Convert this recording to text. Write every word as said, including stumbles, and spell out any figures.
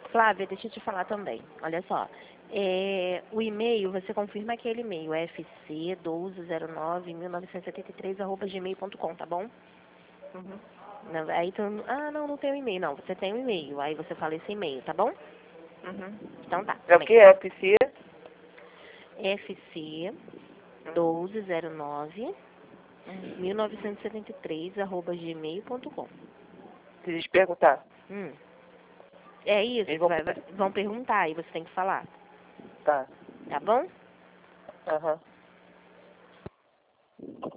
Flávia, deixa eu te falar também. Olha só. É, o e-mail, você confirma aquele e-mail, f c doze zero nove mil novecentos e setenta e três arroba gmail ponto com, tá bom? Uhum. Não, aí tu, ah, não, não tem o e-mail. Não, você tem o e-mail. Aí você fala esse e-mail, tá bom? Uhum. Então tá. É o que? F C? f c doze zero nove mil novecentos e setenta e três arroba gmail ponto com. Se eles perguntar. Hum. É isso, Eles vão... vai, vai, vão perguntar e você tem que falar. Tá. Tá bom? Aham.